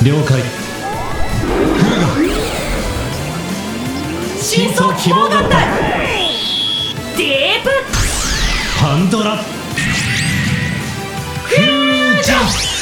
了解。 真相希望眼帯ディープパンドラフュージョン。